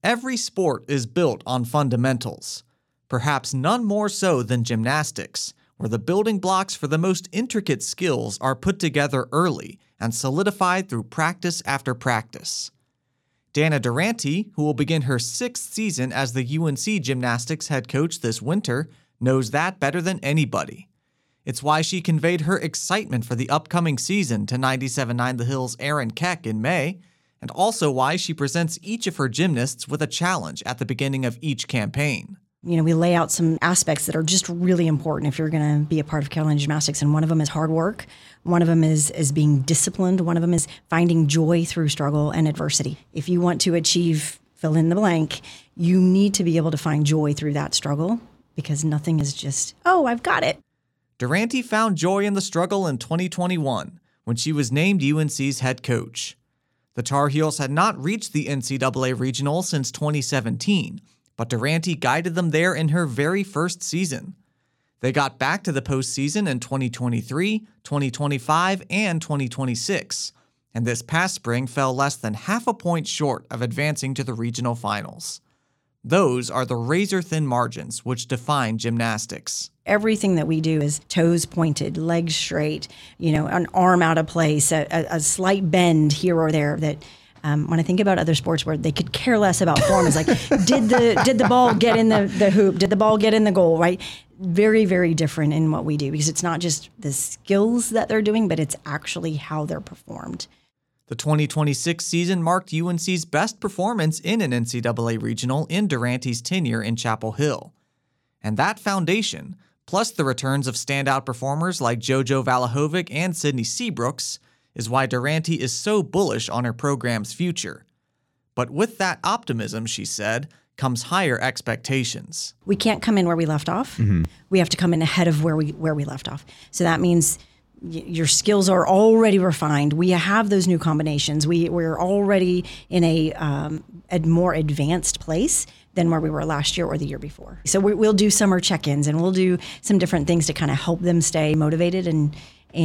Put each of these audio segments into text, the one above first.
Every sport is built on fundamentals, perhaps none more so than gymnastics, where the building blocks for the most intricate skills are put together early and solidified through practice after practice. Dana Durante, who will begin her 6th season as the UNC gymnastics head coach this winter, knows that better than anybody. It's why she conveyed her excitement for the upcoming season to 97.9 The Hill's Aaron Keck in May, and also why she presents each of her gymnasts with a challenge at the beginning of each campaign. You know, we lay out some aspects that are just really important if you're going to be a part of Carolina Gymnastics, and one of them is hard work. One of them is being disciplined. One of them is finding joy through struggle and adversity. If you want to achieve fill in the blank, you need to be able to find joy through that struggle, because nothing is just, oh, I've got it. Durante found joy in the struggle in 2021 when she was named UNC's head coach. The Tar Heels had not reached the NCAA Regional since 2017, but Durante guided them there in her very first season. They got back to the postseason in 2023, 2025, and 2026, and this past spring fell less than half a point short of advancing to the regional finals. Those are the razor-thin margins which define gymnastics. Everything that we do is toes pointed, legs straight, an arm out of place, a slight bend here or there. That when I think about other sports where they could care less about form, is like, did the ball get in the hoop? Did the ball get in the goal, right? Very, very different in what we do, because it's not just the skills that they're doing, but it's actually how they're performed. The 2026 season marked UNC's best performance in an NCAA regional in Durante's tenure in Chapel Hill. And that foundation, plus the returns of standout performers like JoJo Valahovic and Sydney Seabrooks, is why Durante is so bullish on her program's future. But with that optimism, she said, comes higher expectations. We can't come in where we left off. Mm-hmm. We have to come in ahead of where we left off. So that means your skills are already refined. We have those new combinations. We're already in a more advanced place than where we were last year or the year before. So we'll do summer check-ins, and we'll do some different things to kind of help them stay motivated and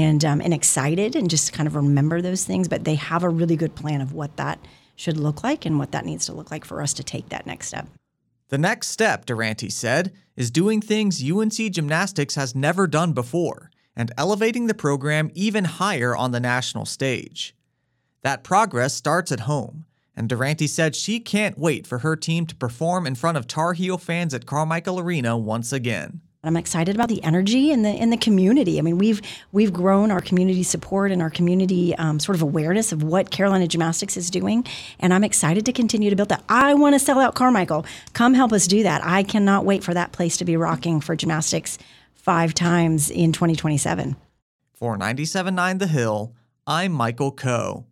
excited, and just kind of remember those things. But they have a really good plan of what that should look like and what that needs to look like for us to take that next step. The next step, Durante said, is doing things UNC Gymnastics has never done before, and elevating the program even higher on the national stage. That progress starts at home, and Durante said she can't wait for her team to perform in front of Tar Heel fans at Carmichael Arena once again. I'm excited about the energy in the community. I mean, we've grown our community support and our community sort of awareness of what Carolina Gymnastics is doing, and I'm excited to continue to build that. I want to sell out Carmichael. Come help us do that. I cannot wait for that place to be rocking for gymnastics 5 times in 2027. For 97.9 The Hill, I'm Michael Coe.